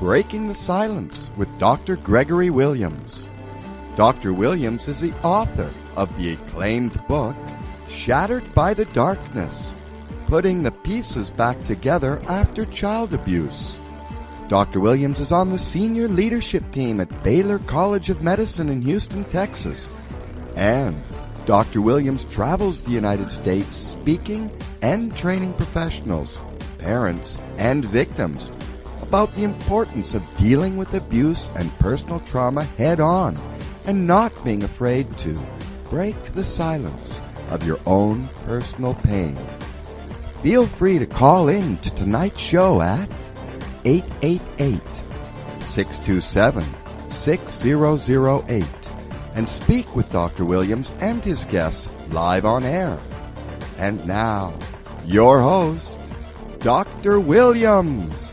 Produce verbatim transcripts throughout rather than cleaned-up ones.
Breaking the Silence with Doctor Gregory Williams. Doctor Williams is the author of the acclaimed book, Shattered by the Darkness, Putting the Pieces Back Together After Child Abuse. Doctor Williams is on the senior leadership team at Baylor College of Medicine in Houston, Texas. And Doctor Williams travels the United States speaking and training professionals, parents, and victims about the importance of dealing with abuse and personal trauma head-on and not being afraid to break the silence of your own personal pain. Feel free to call in to tonight's show at eight eight eight, six two seven, six zero zero eight and speak with Doctor Williams and his guests live on air. And now, your host, Doctor Williams.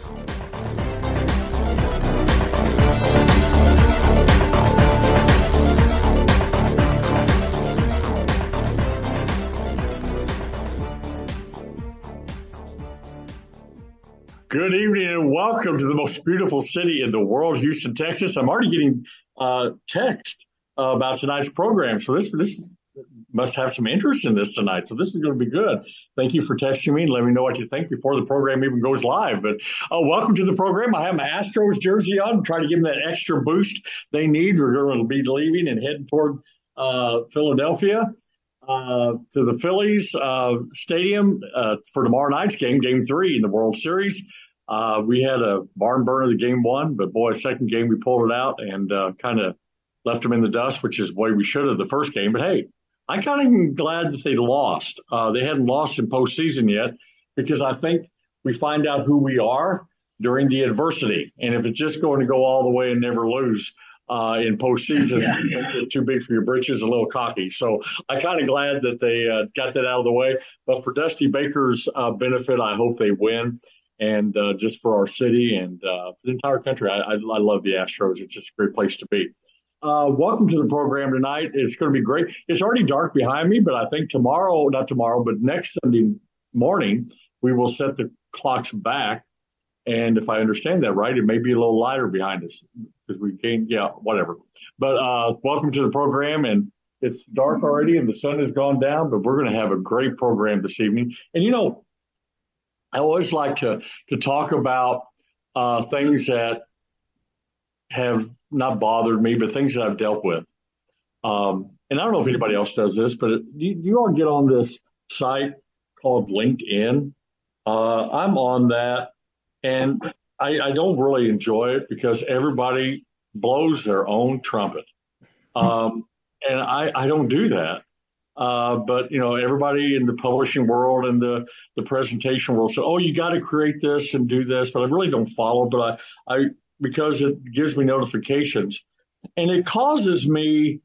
Good evening and welcome to the most beautiful city in the world, Houston, Texas. I'm already getting uh, text uh, about tonight's program, so this this must have some interest in this tonight. So this is going to be good. Thank you for texting me and let me know what you think before the program even goes live. But uh, welcome to the program. I have my Astros jersey on, trying to give them that extra boost they need. We're going to be leaving and heading toward uh, Philadelphia. Uh, to the Phillies uh, stadium uh, for tomorrow night's game, game three in the World Series. Uh, we had a barn burner the game one, but boy, second game we pulled it out and uh, kind of left them in the dust, which is the way we should have the first game. But hey, I kind of am glad that they lost. Uh, they hadn't lost in postseason yet because I think we find out who we are during the adversity. And if it's just going to go all the way and never lose, Uh, in postseason, yeah. Too big for your britches, a little cocky. So I'm kind of glad that they uh, got that out of the way. But for Dusty Baker's uh, benefit, I hope they win. And uh, just for our city and uh, for the entire country, I, I, I love the Astros. It's just a great place to be. Uh, welcome to the program tonight. It's going to be great. It's already dark behind me, but I think tomorrow, not tomorrow, but next Sunday morning, we will set the clocks back. And if I understand that right, it may be a little lighter behind us because we came, yeah, whatever. But uh, welcome to the program. And it's dark already and the sun has gone down, but we're going to have a great program this evening. And, you know, I always like to, to talk about uh, things that have not bothered me, but things that I've dealt with. Um, and I don't know if anybody else does this, but you, you all get on this site called LinkedIn. Uh, I'm on that. And I, I don't really enjoy it because everybody blows their own trumpet. Um, and I, I don't do that. Uh, but, you know, everybody in the publishing world and the, the presentation world said, oh, you got to create this and do this. But I really don't follow. But I, I because it gives me notifications. And it causes me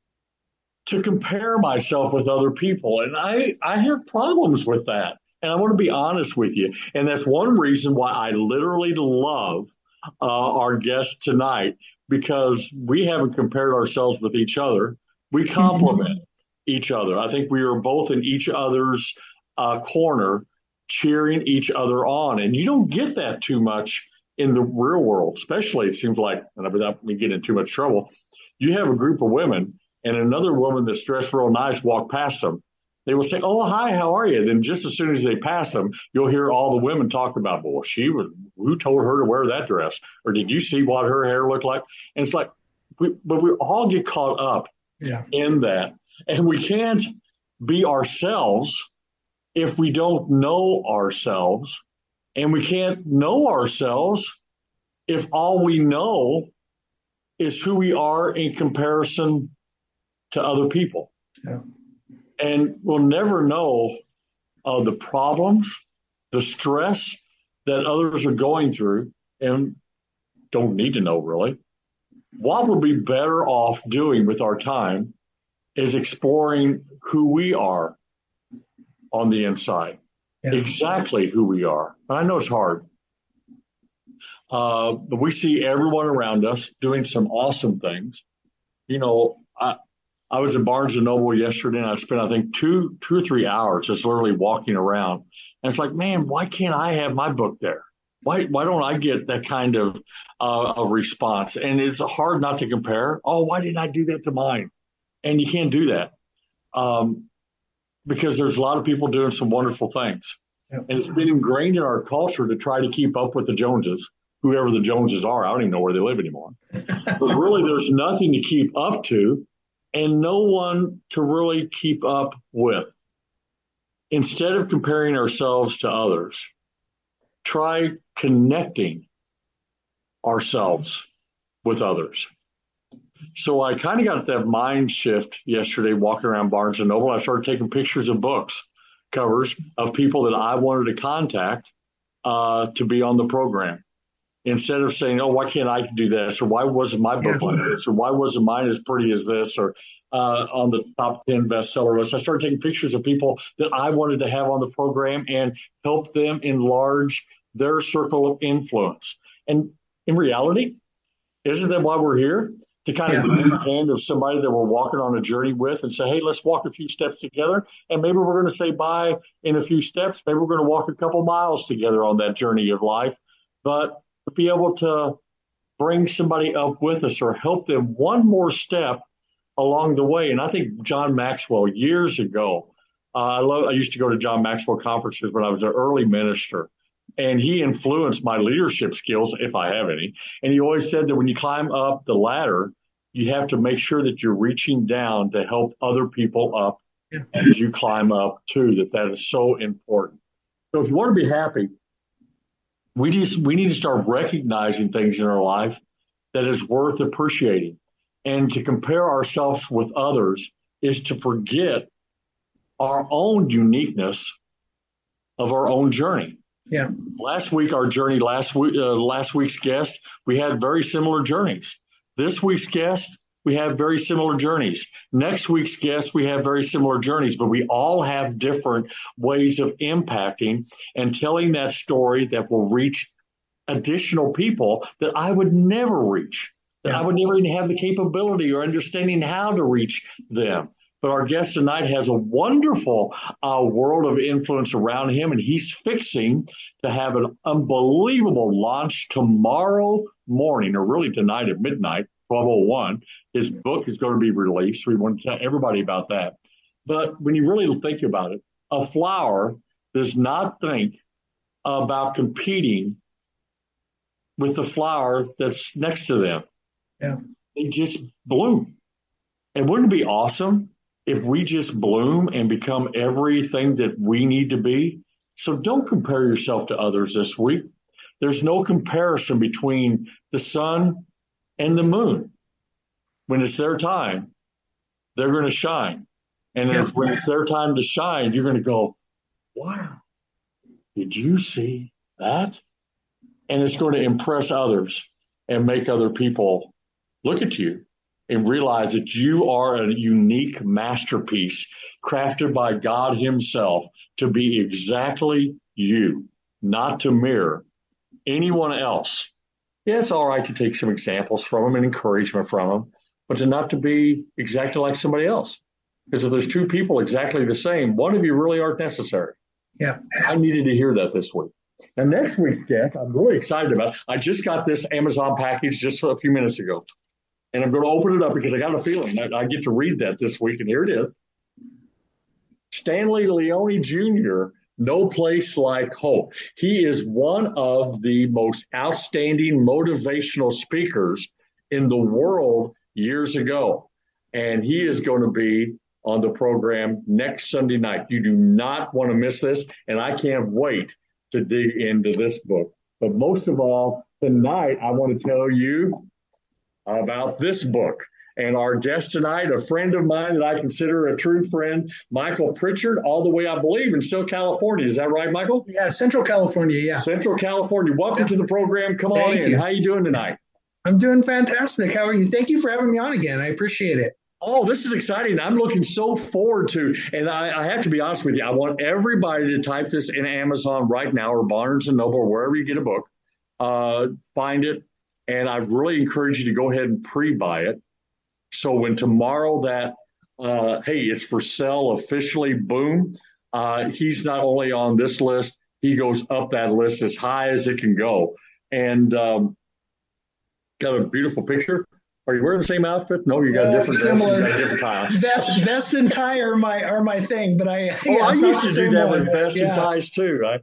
to compare myself with other people. And I, I have problems with that. And I want to be honest with you. And that's one reason why I literally love uh, our guest tonight, because we haven't compared ourselves with each other. We complement each other. I think we are both in each other's uh, corner, cheering each other on. And you don't get that too much in the real world, especially it seems like, and without me getting in too much trouble, you have a group of women and another woman that's dressed real nice walk past them. They will say, oh, hi, how are you? Then just as soon as they pass them, you'll hear all the women talk about, well, she was, who told her to wear that dress? Or did you see what her hair looked like? And it's like, we, but we all get caught up yeah. in that. And we can't be ourselves if we don't know ourselves. And we can't know ourselves if all we know is who we are in comparison to other people. Yeah. And we'll never know uh, the problems, the stress that others are going through and don't need to know really. What we'll be better off doing with our time is exploring who we are on the inside, yeah. exactly who we are. And I know it's hard. Uh, but we see everyone around us doing some awesome things. You know, I, I was at Barnes and Noble yesterday, and I spent, I think, two, two or three hours just literally walking around. And it's like, man, why can't I have my book there? Why why don't I get that kind of uh, a response? And it's hard not to compare. Oh, why didn't I do that to mine? And you can't do that um, because there's a lot of people doing some wonderful things. Yep. And it's been ingrained in our culture to try to keep up with the Joneses, whoever the Joneses are. I don't even know where they live anymore. But really, there's nothing to keep up to and no one to really keep up with. Instead of comparing ourselves to others, try connecting ourselves with others. So I kind of got that mind shift yesterday walking around Barnes and Noble. I started taking pictures of books covers of people that I wanted to contact uh, to be on the program. Instead of saying, oh, why can't I do this? Or why wasn't my book Yeah. like this? Or why wasn't mine as pretty as this? Or uh, on the top ten bestseller list. I started taking pictures of people that I wanted to have on the program and help them enlarge their circle of influence. And in reality, isn't that why we're here? To kind of Yeah. give the hand of somebody that we're walking on a journey with and say, hey, let's walk a few steps together. And maybe we're going to say bye in a few steps. Maybe we're going to walk a couple miles together on that journey of life. But to be able to bring somebody up with us or help them one more step along the way. And I think John Maxwell years ago, uh, I love, I used to go to John Maxwell conferences when I was an early minister, and he influenced my leadership skills, if I have any. And he always said that when you climb up the ladder, you have to make sure that you're reaching down to help other people up Yeah. as you climb up too, that that is so important. So if you want to be happy, we just we need to start recognizing things in our life that is worth appreciating. And to compare ourselves with others is to forget our own uniqueness of our own journey. Yeah. Last week, our journey, last week, uh, last week's guest, we had very similar journeys. This week's guest, we have very similar journeys. Next week's guest, we have very similar journeys, but we all have different ways of impacting and telling that story that will reach additional people that I would never reach, that Yeah. I would never even have the capability or understanding how to reach them. But our guest tonight has a wonderful uh, world of influence around him, and he's fixing to have an unbelievable launch tomorrow morning, or really tonight at midnight, twelve oh one. His book is going to be released. We want to tell everybody about that. But when you really think about it, a flower does not think about competing with the flower that's next to them. Yeah. They just bloom. And wouldn't it be awesome if we just bloom and become everything that we need to be? So don't compare yourself to others this week. There's no comparison between the sun and the moon. When it's their time, they're going to shine. And Yeah. if, when it's their time to shine, you're going to go, wow, did you see that? And it's going to impress others and make other people look at you and realize that you are a unique masterpiece crafted by God himself to be exactly you, not to mirror anyone else. Yeah, it's all right to take some examples from them and encouragement from them, but to not to be exactly like somebody else. Because if there's two people exactly the same, one of you really aren't necessary. Yeah. I needed to hear that this week. Now, next week's guest, I'm really excited about. I just got this Amazon package just a few minutes ago. And I'm going to open it up because I got a feeling that I get to read that this week. And here it is. Stanley Leone Junior, No Place Like Hope. He is one of the most outstanding motivational speakers in the world years ago. And he is going to be on the program next Sunday night. You do not want to miss this. And I can't wait to dig into this book. But most of all, tonight, I want to tell you about this book. And our guest tonight, a friend of mine that I consider a true friend, Michael Pritchard, all the way, I believe, in still California. Is that right, Michael? Yeah. Central California. Yeah. Central California. Welcome Yeah. to the program. Come on Thank in. you. How you doing tonight? I'm doing fantastic. How are you? Thank you for having me on again. I appreciate it. Oh, this is exciting. I'm looking so forward to, and I, I have to be honest with you, I want everybody to type this in Amazon right now or Barnes and Noble, or wherever you get a book, uh, find it. And I really encourage you to go ahead and pre-buy it. So when tomorrow that, uh, hey, it's for sale officially, boom, uh, he's not only on this list, he goes up that list as high as it can go. And um, got a beautiful picture. Are you wearing the same outfit? No, you got Uh, a different vest. You got a different tie. Vest, vest and tie are my are my thing, but I Oh, yeah, I it's not used the to do same that one. with vests Yeah. and ties too, right?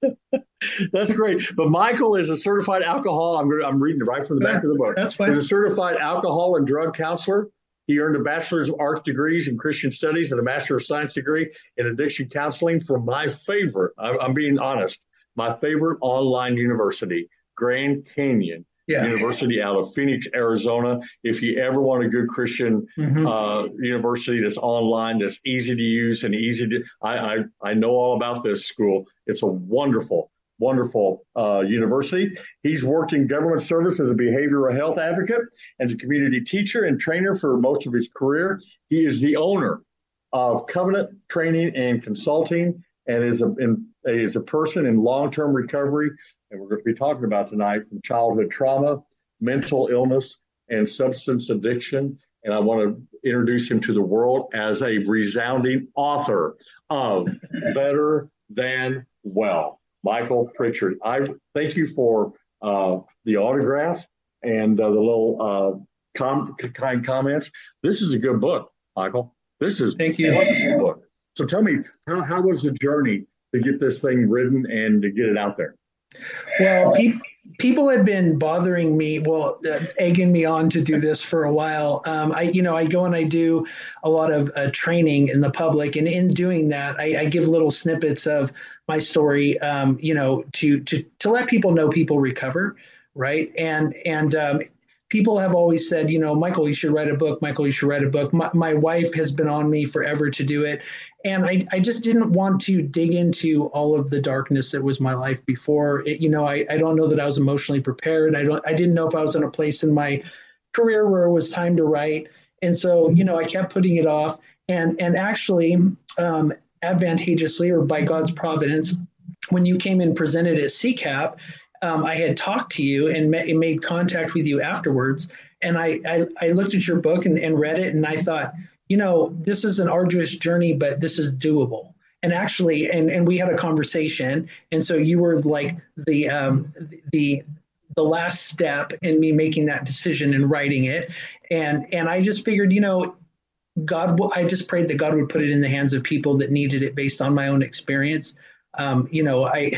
That's great. But Michael is a certified alcohol. I'm I'm reading right from the back of the book. That's fine. Is a certified alcohol and drug counselor. He earned a bachelor's of arts degrees in Christian studies and a master of science degree in addiction counseling from my favorite. I'm, I'm being honest. My favorite online university, Grand Canyon Yeah. University out of Phoenix, Arizona. If you ever want a good Christian Mhm. uh, university that's online, that's easy to use and easy to, I, I, I know all about this school. It's a wonderful, wonderful uh, university. He's worked in government service as a behavioral health advocate, as a community teacher and trainer for most of his career. He is the owner of Covenant Training and Consulting, and is a, in, is a person in long-term recovery. And we're going to be talking about tonight from childhood trauma, mental illness, and substance addiction. And I want to introduce him to the world as a resounding author of Better Than Well. Michael Pritchard, I thank you for uh, the autograph and uh, the little uh, com- kind comments. This is a good book, Michael. This is Thank you. a wonderful book. So tell me, how, how was the journey to get this thing written and to get it out there? Well, pe- people had been bothering me, well, uh, egging me on to do this for a while. Um, I, you know, I go and I do a lot of uh, training in the public, and in doing that, I, I give little snippets of my story, um, you know, to to to let people know people recover, right? And and um, people have always said, you know, Michael, you should write a book. Michael, you should write a book. My, my wife has been on me forever to do it. And I, I just didn't want to dig into all of the darkness that was my life before. It, you know, I, I don't know that I was emotionally prepared. I don't I didn't know if I was in a place in my career where it was time to write. And so, you know, I kept putting it off. And and actually, um, advantageously, or by God's providence, when you came and presented at C CAP, um, I had talked to you and, met, and made contact with you afterwards. And I, I, I looked at your book and, and read it, and I thought, you know, this is an arduous journey, but this is doable. And actually, and, and we had a conversation. And so you were like the um, the the last step in me making that decision and writing it. And and I just figured, you know, God, I just prayed that God would put it in the hands of people that needed it based on my own experience. Um, you know, I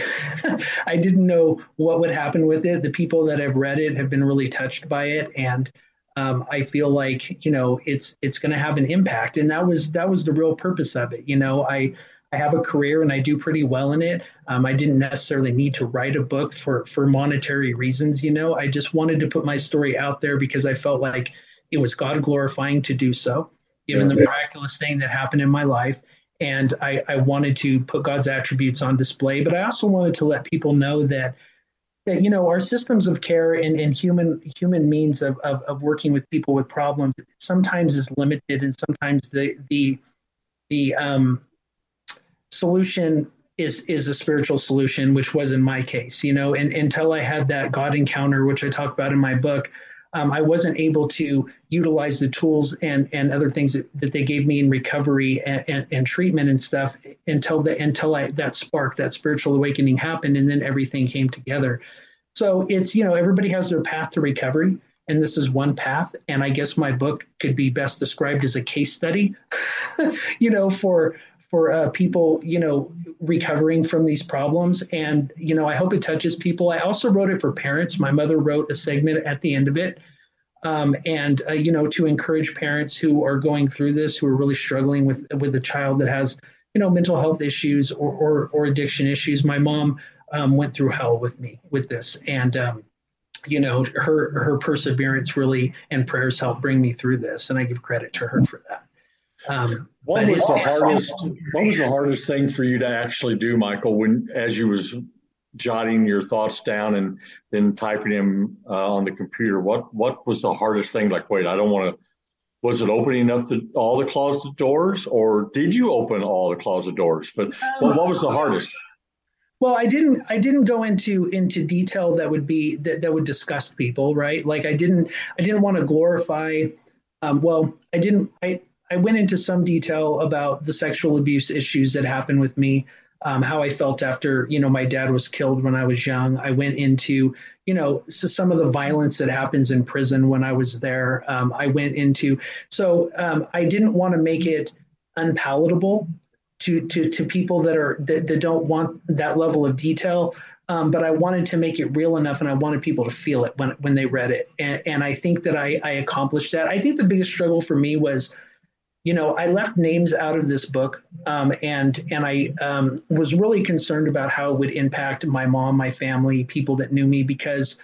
I didn't know what would happen with it. The people that have read it have been really touched by it, and um, I feel like, you know, it's it's going to have an impact. And that was that was the real purpose of it. You know, I I have a career and I do pretty well in it. Um, I didn't necessarily need to write a book for for monetary reasons. You know, I just wanted to put my story out there because I felt like it was God glorifying to do so, given the miraculous thing that happened in my life. And I, I wanted to put God's attributes on display, but I also wanted to let people know that that you know our systems of care and, and human human means of, of of working with people with problems sometimes is limited, and sometimes the the the um, solution is is a spiritual solution, which was in my case. You know, and until I had that God encounter, which I talk about in my book, Um, I wasn't able to utilize the tools and, and other things that, that they gave me in recovery and, and, and treatment and stuff until the until I that spark, that spiritual awakening happened, and then everything came together. So it's, you know, everybody has their path to recovery, and this is one path. And I guess my book could be best described as a case study, you know, for for uh, people, you know, recovering from these problems. And, you know, I hope it touches people. I also wrote it for parents. My mother wrote a segment at the end of it. Um, and, uh, you know, to encourage parents who are going through this, who are really struggling with, with a child that has, you know, mental health issues or, or, or addiction issues. My mom um, went through hell with me with this. And, um, you know, her, her perseverance really and prayers helped bring me through this. And I give credit to her for that. Um, What was the hardest? What was the hardest thing for you to actually do, Michael, when as you was jotting your thoughts down and then typing them uh, on the computer? What what was the hardest thing? Like, wait, I don't want to. Was it opening up the, all the closet doors, or did you open all the closet doors? But what, what was the hardest? Well, I didn't. I didn't go into into detail that would be that, that would disgust people, right? Like I didn't. I didn't want to glorify. Um, well, I didn't. I. I went into some detail about the sexual abuse issues that happened with me, um, how I felt after, you know, my dad was killed when I was young. I went into, you know, so some of the violence that happens in prison when I was there. Um, I went into, so um, I didn't want to make it unpalatable to to to people that are that, that don't want that level of detail. Um, but I wanted to make it real enough, and I wanted people to feel it when when they read it. And, and I think that I, I accomplished that. I think the biggest struggle for me was, you know, I left names out of this book, um, and and I um, was really concerned about how it would impact my mom, my family, people that knew me, because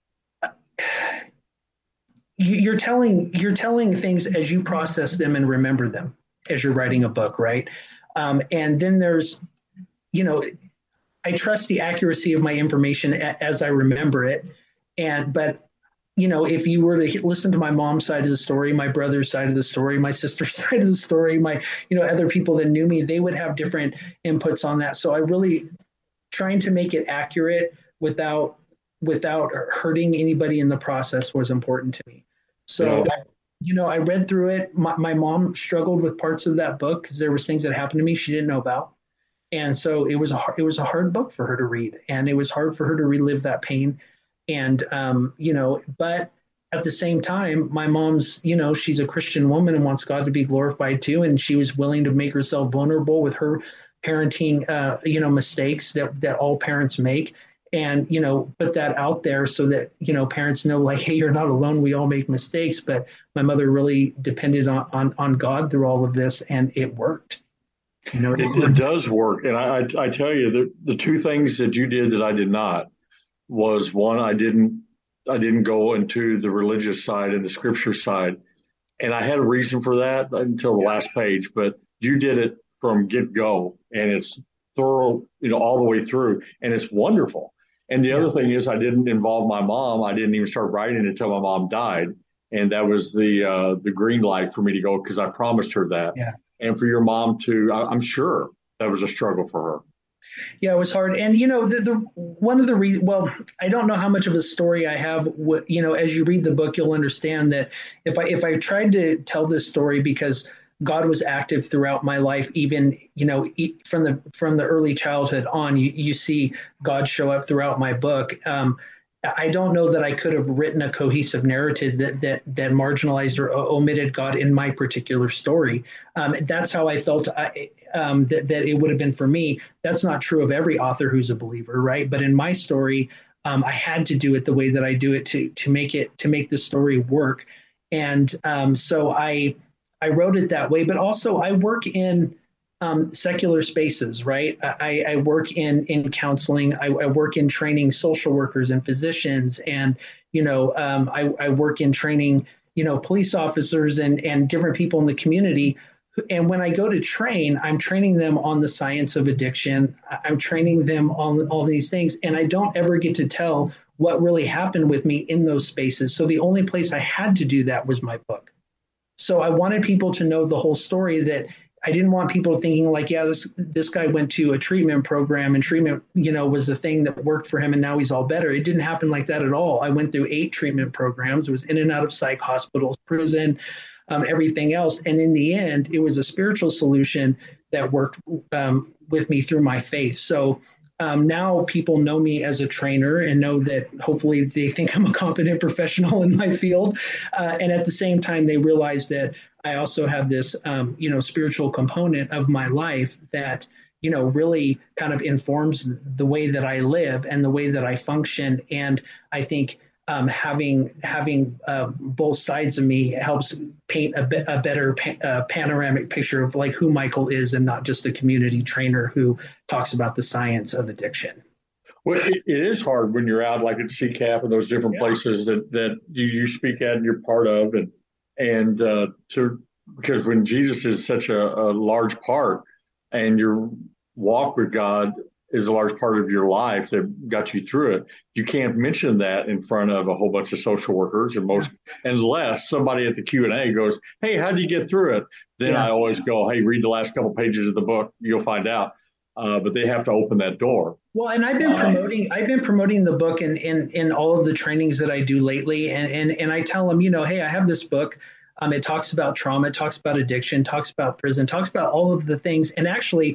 you're telling you're telling things as you process them and remember them as you're writing a book, right? Um, and then there's, you know, I trust the accuracy of my information a, as I remember it, and but you know, if you were to listen to my mom's side of the story, my brother's side of the story, my sister's side of the story, my, you know, other people that knew me, they would have different inputs on that. So I really trying to make it accurate without without hurting anybody in the process was important to me. So, yeah. you know, I read through it. My, my mom struggled with parts of that book because there was things that happened to me she didn't know about. And so it was a it was a hard book for her to read, and it was hard for her to relive that pain. And, um, you know, but at the same time, my mom's, you know, she's a Christian woman and wants God to be glorified too. And she was willing to make herself vulnerable with her parenting, uh, you know, mistakes that, that all parents make. And, you know, put that out there so that, you know, parents know, like, hey, you're not alone. We all make mistakes. But my mother really depended on, on, on God through all of this, and it worked. You know, it, it does work. And I, I, I tell you, the, the two things that you did that I did not was, one, I didn't I didn't go into the religious side and the scripture side. And I had a reason for that until the yeah. last page, but you did it from get go, and it's thorough, you know, all the way through, and it's wonderful. And the yeah. other thing is, I didn't involve my mom. I didn't even start writing until my mom died. And that was the uh, the green light for me to go, because I promised her that. Yeah. And for your mom to, I, I'm sure that was a struggle for her. Yeah, it was hard. And, you know, the, the one of the reasons, well, I don't know how much of a story I have. What, you know, as you read the book, you'll understand that if I if I tried to tell this story, because God was active throughout my life, even, you know, from the from the early childhood on, you, you see God show up throughout my book. Um, I don't know that I could have written a cohesive narrative that that that marginalized or omitted God in my particular story. Um, that's how I felt I, um, that that it would have been for me. That's not true of every author who's a believer, right? But in my story, um, I had to do it the way that I do it to to make it to make the story work. And um, so I I wrote it that way. But also, I work in Um, secular spaces, right? I, I work in in counseling. I, I work in training social workers and physicians, and you know, um, I, I work in training, you know, police officers and and different people in the community. And when I go to train, I'm training them on the science of addiction. I'm training them on all these things, and I don't ever get to tell what really happened with me in those spaces. So the only place I had to do that was my book. So I wanted people to know the whole story, that I didn't want people thinking like, yeah, this this guy went to a treatment program and treatment, you know, was the thing that worked for him and now he's all better. It didn't happen like that at all. I went through eight treatment programs, was in and out of psych hospitals, prison, um, everything else. And in the end, it was a spiritual solution that worked um, with me through my faith. So um, now people know me as a trainer and know that hopefully they think I'm a competent professional in my field. Uh, and at the same time, they realize that I also have this, um, you know, spiritual component of my life that, you know, really kind of informs the way that I live and the way that I function. And I think um, having having uh, both sides of me helps paint a, bit, a better pa- uh, panoramic picture of like who Michael is, and not just a community trainer who talks about the science of addiction. Well, it, it is hard when you're out like at C CAP and those different yeah. places that, that you, you speak at and you're part of, and and uh, to because when Jesus is such a, a large part, and your walk with God is a large part of your life that got you through it, you can't mention that in front of a whole bunch of social workers, and most unless somebody at the Q and A goes, "Hey, how did you get through it?" Then yeah. I always go, "Hey, read the last couple pages of the book, you'll find out." Uh, but they have to open that door. Well, and I've been promoting, uh, I've been promoting the book in, in, in all of the trainings that I do lately. And, and, and I tell them, you know, hey, I have this book. Um, it talks about trauma, it talks about addiction, talks about prison, talks about all of the things. And actually,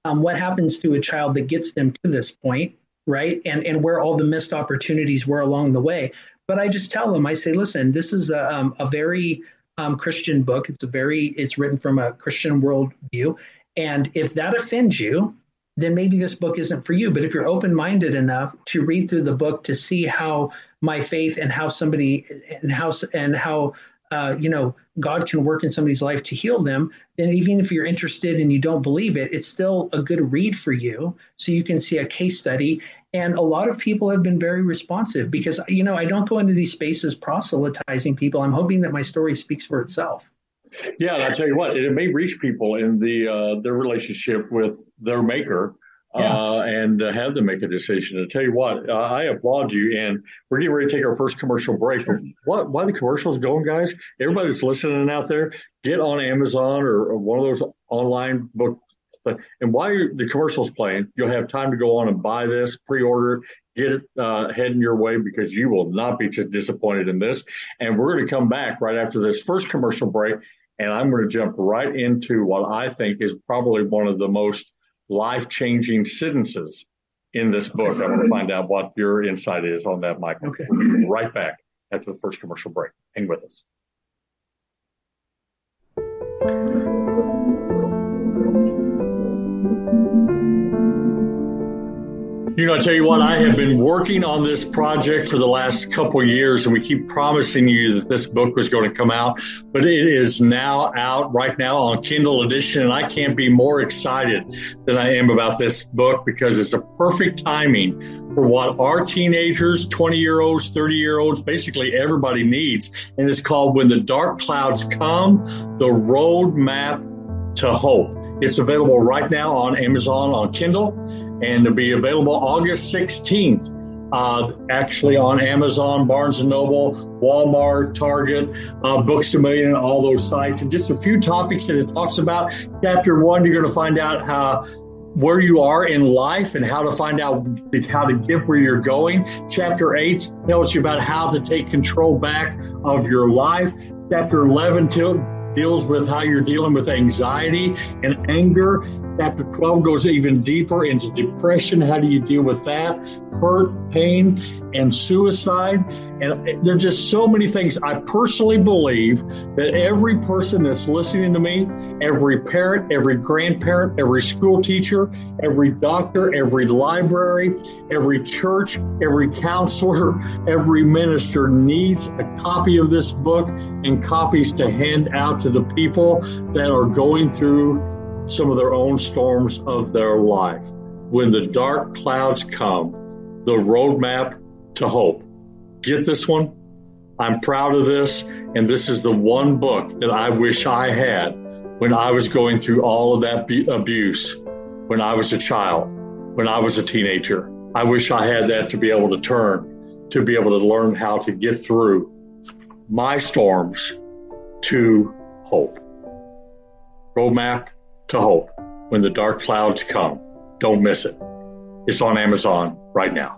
um, what happens to a child that gets them to this point, right? And and where all the missed opportunities were along the way. But I just tell them, I say, listen, this is a, um, a very um, Christian book. It's a very, it's written from a Christian worldview. And if that offends you, then maybe this book isn't for you. But if you're open-minded enough to read through the book to see how my faith and how somebody and how and how uh, you know God can work in somebody's life to heal them, then even if you're interested and you don't believe it, it's still a good read for you, so you can see a case study. And a lot of people have been very responsive because, you know, I don't go into these spaces proselytizing people. I'm hoping that my story speaks for itself. Yeah, and I tell you what, it may reach people in the uh, their relationship with their maker, Yeah. uh, and uh, have them make a decision. And tell you what, uh, I applaud you. And we're getting ready to take our first commercial break. Sure. What? Why the commercials going, guys? Everybody that's listening out there, get on Amazon or, or one of those online book. And while the commercial's playing, you'll have time to go on and buy this, pre-order, get it uh, heading your way, because you will not be disappointed in this. And we're going to come back right after this first commercial break, and I'm going to jump right into what I think is probably one of the most life-changing sentences in this book. I want to find out what your insight is on that, Michael. Okay. We'll be right back after the first commercial break. Hang with us. You know, I tell you what, I have been working on this project for the last couple of years, and we keep promising you that this book was going to come out, but it is now out right now on Kindle edition, and I can't be more excited than I am about this book, because it's a perfect timing for what our teenagers, twenty-year-olds, thirty-year-olds, basically everybody needs, and it's called When the Dark Clouds Come, The Roadmap to Hope. It's available right now on Amazon on Kindle, and it'll be available August sixteenth, uh, actually on Amazon, Barnes and Noble, Walmart, Target, uh, Books A Million, all those sites. And just a few topics that it talks about. Chapter one, you're going to find out how where you are in life and how to find out how to get where you're going. Chapter eight tells you about how to take control back of your life. Chapter eleven till deals with how you're dealing with anxiety and anger. Chapter twelve goes even deeper into depression. How do you deal with that? Hurt, pain, and suicide. And there's just so many things. I personally believe that every person that's listening to me, every parent, every grandparent, every school teacher, every doctor, every library, every church, every counselor, every minister needs a copy of this book and copies to hand out to the people that are going through some of their own storms of their life. When the dark clouds come, the roadmap to hope. Get this one. I'm proud of this, and this is the one book that I wish I had when I was going through all of that bu- abuse, when I was a child, when I was a teenager. I wish I had that to be able to turn, to be able to learn how to get through my storms to hope. Roadmap to Hope, When the Dark Clouds Come. Don't miss it. It's on Amazon right now.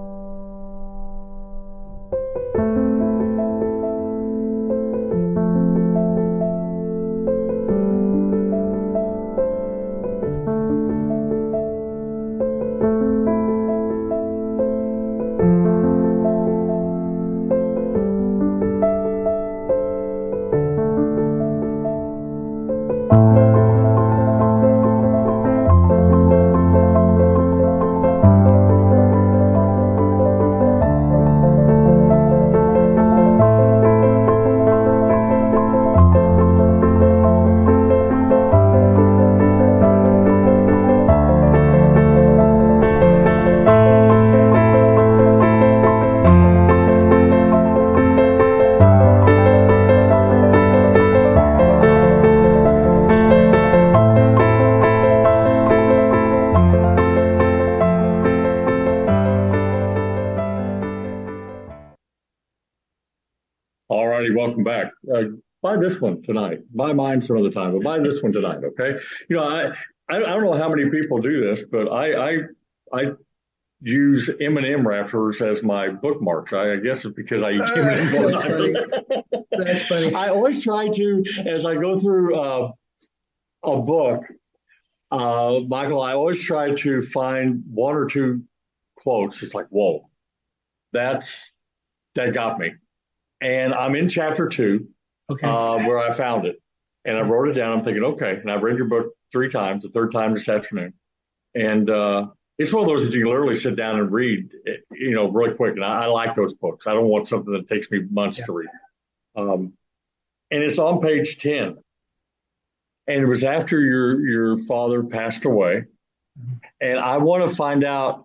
Welcome back. Uh, buy this one tonight. Buy mine some other time, but buy this one tonight, okay? You know, I I, I don't know how many people do this, but I I, I use M and M wrappers as my bookmarks. I, I guess it's because I use uh, M and M. That's funny. That's funny. I always try to, as I go through uh, a book, uh, Michael, I always try to find one or two quotes. It's like, whoa, that's that got me. And I'm in chapter two, Okay. uh, where I found it, and I wrote it down. I'm thinking, okay, and I've read your book three times, the third time this afternoon, and uh, it's one of those that you can literally sit down and read, you know, really quick. And I, I like those books. I don't want something that takes me months yeah. to read. Um, and it's on page ten. And it was after your your father passed away. Mm-hmm. And I want to find out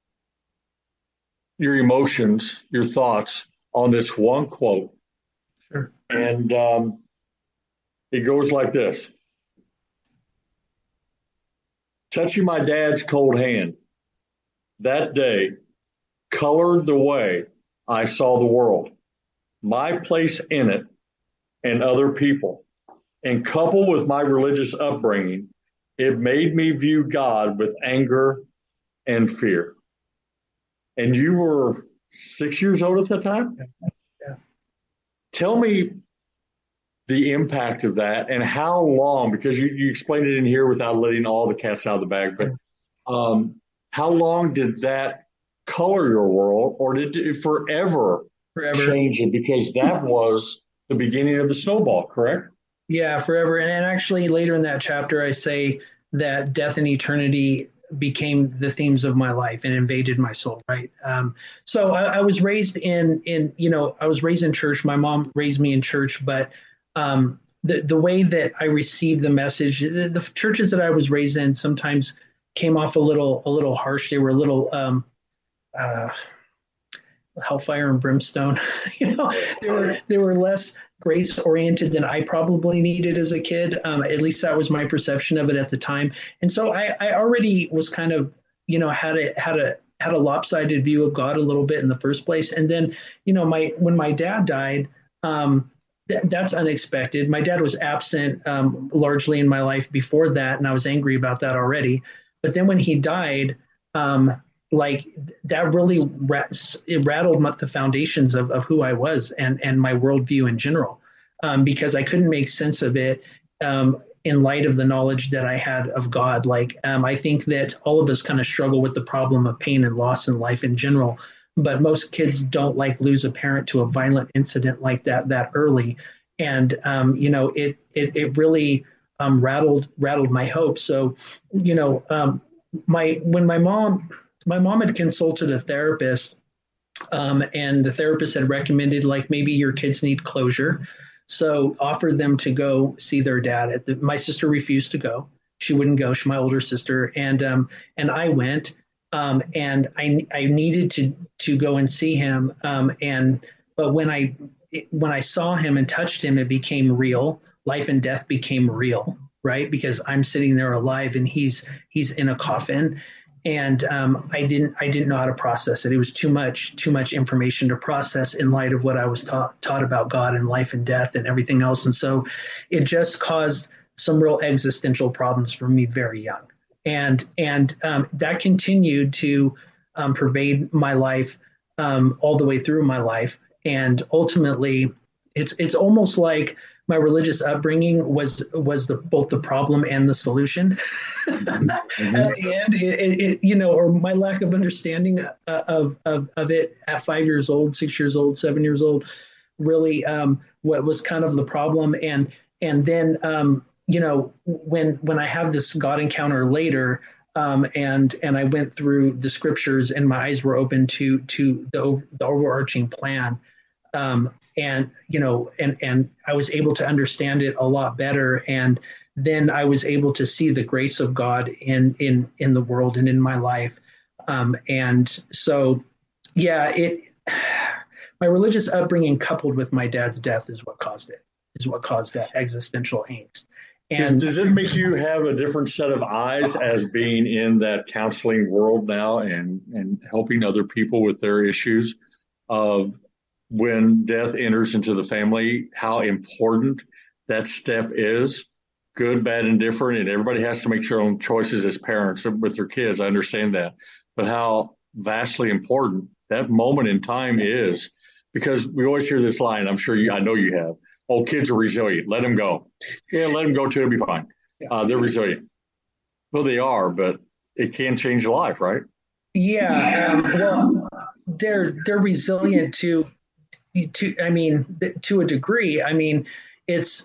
your emotions, your thoughts on this one quote. Sure. And um, it goes like this. Touching my dad's cold hand that day colored the way I saw the world, my place in it, and other people. And coupled with my religious upbringing, it made me view God with anger and fear. And you were six years old at that time? Yeah. Tell me the impact of that and how long, because you, you explained it in here without letting all the cats out of the bag, but um, how long did that color your world, or did it forever, forever change it? Because that was the beginning of the snowball, correct? Yeah, forever. And, and actually later in that chapter, I say that death and eternity became the themes of my life and invaded my soul, right? Um, so I, I was raised in, in, you know, I was raised in church. My mom raised me in church, but um, the, the way that I received the message, the, the churches that I was raised in sometimes came off a little, a little harsh. They were a little, um, uh, hellfire and brimstone, you know, they were, they were less grace oriented than I probably needed as a kid. Um, at least that was my perception of it at the time. And so I, I already was kind of, you know, had a, had a, had a lopsided view of God a little bit in the first place. And then, you know, my, when my dad died, um, th- that's unexpected. My dad was absent um, largely in my life before that. And I was angry about that already. But then when he died, um, like that really rat- it rattled the foundations of, of who I was and, and my worldview in general, um, because I couldn't make sense of it um, in light of the knowledge that I had of God. Like um, I think that all of us kind of struggle with the problem of pain and loss in life in general, but most kids don't like lose a parent to a violent incident like that that early. And um, you know, it it it really um, rattled rattled my hopes. So, you know, um, my when my mom. My mom had consulted a therapist, um, and the therapist had recommended, like, maybe your kids need closure. So offered them to go see their dad. At the, my sister refused to go. She wouldn't go. She's my older sister. And um, and I went, um, and I I needed to to go and see him. Um, and but when I when I saw him and touched him, it became real. Life and death became real, right? Because I'm sitting there alive and he's he's in a coffin. And um, I didn't I didn't know how to process it. It was too much too much information to process in light of what I was taught taught about God and life and death and everything else. And so it just caused some real existential problems for me very young. And and um, that continued to um, pervade my life um, all the way through my life. And ultimately, it's it's almost like my religious upbringing was was the, both the problem and the solution. Mm-hmm. At the end, it, it, it, you know, or my lack of understanding of, of of it at five years old, six years old, seven years old, really um, what was kind of the problem. And and then um, you know, when when I have this God encounter later, um, and and I went through the scriptures and my eyes were open to to the, the overarching plan. Um, and, you know, and, and I was able to understand it a lot better. And then I was able to see the grace of God in, in, in the world and in my life. Um, and so, yeah, it, my religious upbringing coupled with my dad's death is what caused it, is what caused that existential angst. And does, does it make you have a different set of eyes as being in that counseling world now and, and helping other people with their issues of, when death enters into the family, how important that step is, good, bad, and different. And everybody has to make their own choices as parents with their kids. I understand that. But how vastly important that moment in time is, because we always hear this line, I'm sure you, I know you have, oh, kids are resilient. Let them go. Yeah, let them go too. It'll be fine. Uh, they're resilient. Well, they are, but it can change your life, right? Yeah, um, well, they're they're resilient to to I mean to a degree. I mean, it's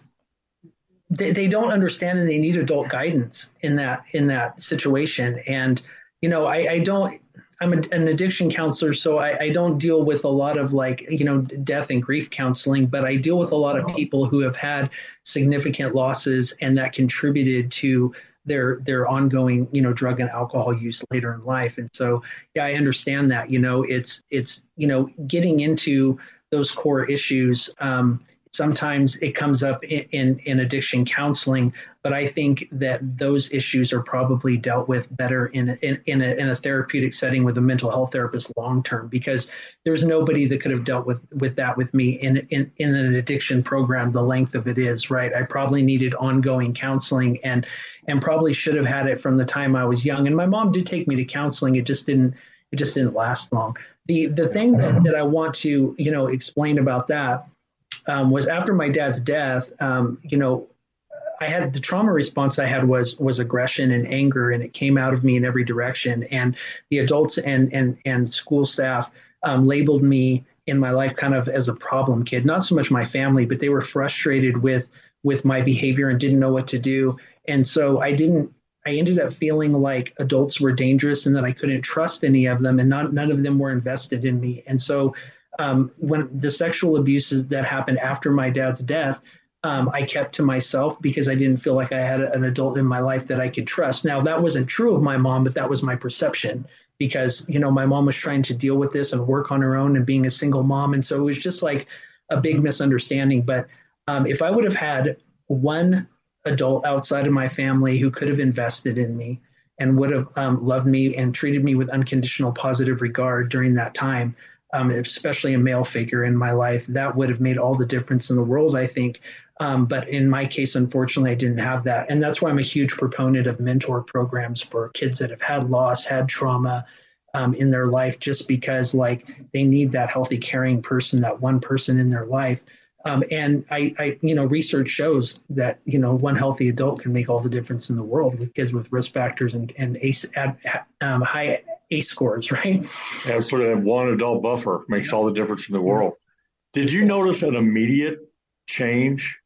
they, they don't understand and they need adult guidance in that in that situation. And you know, I, I don't. I'm a, an addiction counselor, so I, I don't deal with a lot of like you know death and grief counseling, but I deal with a lot of people who have had significant losses and that contributed to their their ongoing you know drug and alcohol use later in life. And so yeah, I understand that. You know, it's it's you know getting into those core issues. Um, sometimes it comes up in, in, in addiction counseling, but I think that those issues are probably dealt with better in, in, in, a, in a therapeutic setting with a mental health therapist long term, because there's nobody that could have dealt with, with that with me in, in, in an addiction program the length of it is, right? I probably needed ongoing counseling and and probably should have had it from the time I was young. And my mom did take me to counseling. It just didn't it just didn't last long. The the thing that, that I want to, you know, explain about that Um, was after my dad's death, um, you know, I had the trauma response I had was was aggression and anger, and it came out of me in every direction. And the adults and and and school staff um, labeled me in my life kind of as a problem kid. Not so much my family, but they were frustrated with with my behavior and didn't know what to do. And so I didn't. I ended up feeling like adults were dangerous and that I couldn't trust any of them, and not none of them were invested in me. And so Um, when the sexual abuses that happened after my dad's death, um, I kept to myself because I didn't feel like I had an adult in my life that I could trust. Now, that wasn't true of my mom, but that was my perception because, you know, my mom was trying to deal with this and work on her own and being a single mom. And so it was just like a big misunderstanding. But um, if I would have had one adult outside of my family who could have invested in me and would have um, loved me and treated me with unconditional positive regard during that time, Um, especially a male figure in my life, that would have made all the difference in the world, I think. Um, but in my case, unfortunately, I didn't have that. And that's why I'm a huge proponent of mentor programs for kids that have had loss, had trauma um, in their life, just because like they need that healthy, caring person, that one person in their life. Um, and I, I, you know, research shows that, you know, one healthy adult can make all the difference in the world with kids with risk factors and, and ACE, um, high ACE scores, right? Yeah, sort of that one adult buffer makes all the difference in the world. Did you notice an immediate change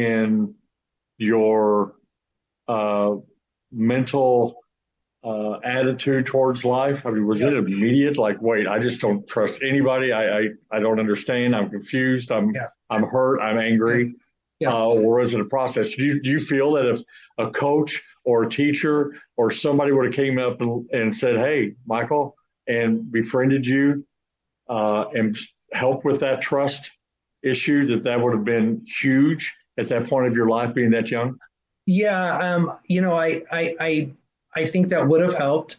in your uh, mental uh, attitude towards life? I mean, was yeah. it immediate? Like, wait, I just don't trust anybody. I I, I don't understand. I'm confused. I'm yeah. I'm hurt. I'm angry. Yeah. Uh, or is it a process? Do you do you feel that if a coach or a teacher or somebody would have came up and, and said, "Hey, Michael," and befriended you uh, and helped with that trust issue, that that would have been huge at that point of your life, being that young? Yeah, um, you know, I I I, I think that would have helped.